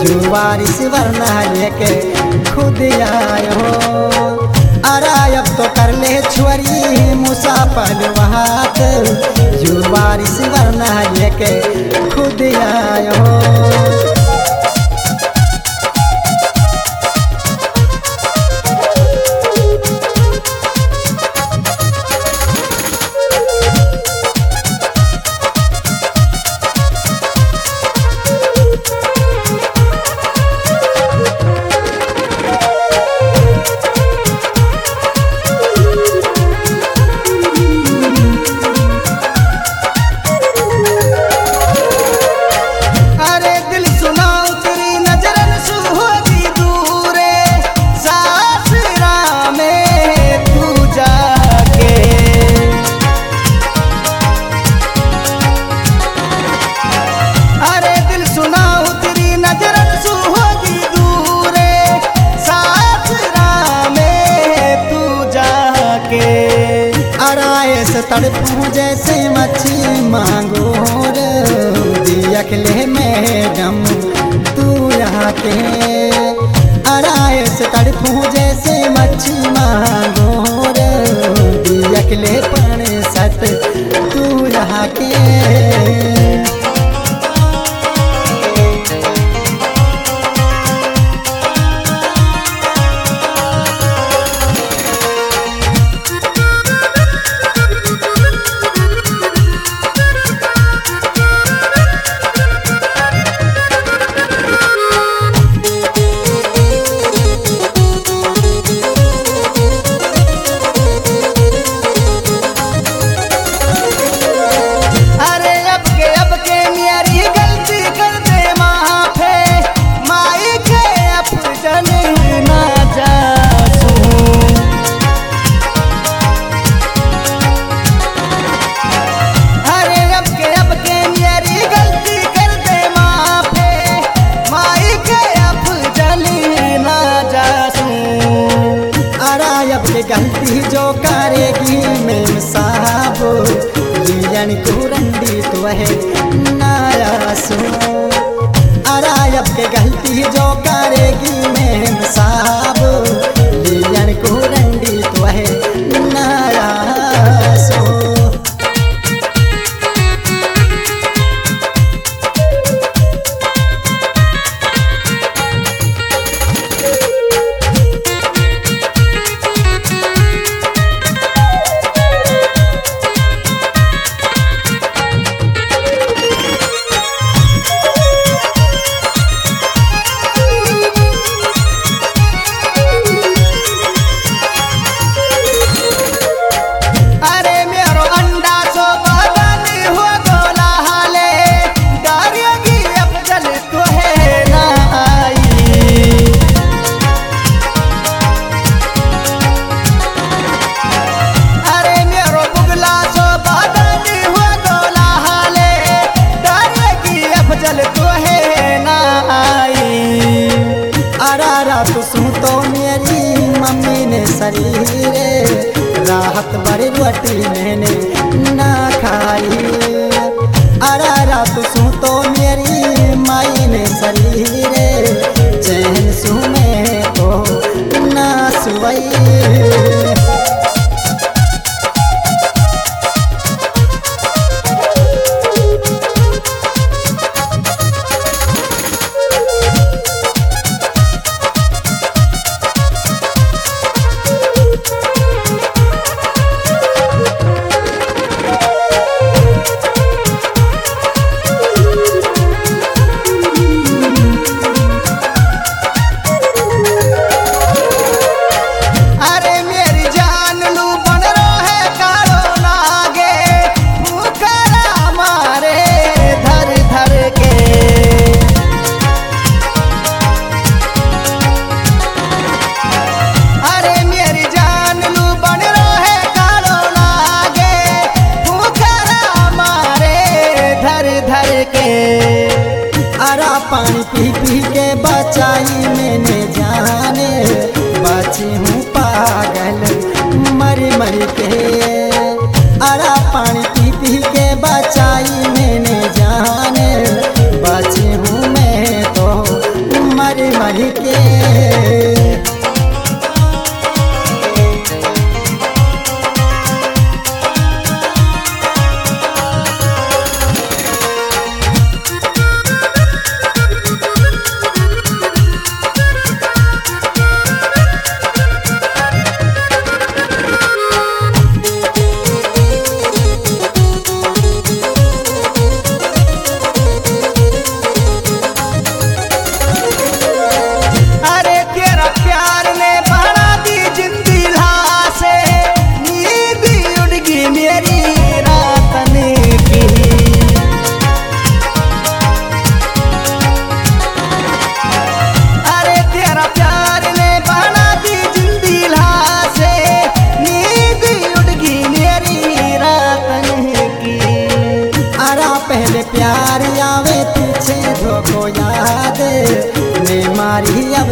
जुआरी से वरना लेके खुद आए हो। अरे अब तो कर ले छुरी मुसा पलवात, जुआरी से वरना लेके खुद आए हो। तड़पूं जैसे मच्छी मांगो दियक ले मैडम तू यहाँ के। अराए से तड़पूं जैसे मच्छी मांगो दियक ले पण सत तू यहाँ के। गलती जो करेगी मैम साहब लियन को रंडी तो है नाया सो। अरायब के गलती जो करेगी मैम साहब लियन को रंडी तो है नाया सो। तो मेरी मम्मी ने शरीर राहत बड़ी रोटी मैंने ना खाई। अरा रात सू तो मेरी माई ने शरीर चैन सू में तो ना सुई। अरा पानी पी पी के बचाई मैंने जाने, बची हूँ पागल मर मर के। अरा पानी पी पी के बचाई मैंने जाने, बची हूँ मैं तो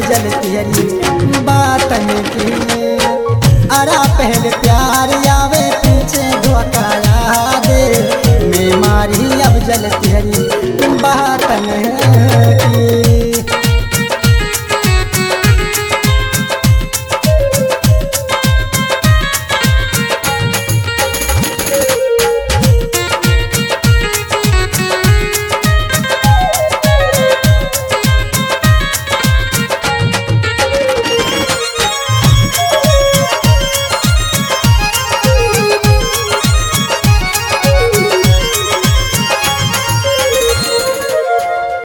जलती हरी बातन की। अरा पहले प्यार आवे पीछे धोखा दे, मैं मारी अब जलती हरी बातन की।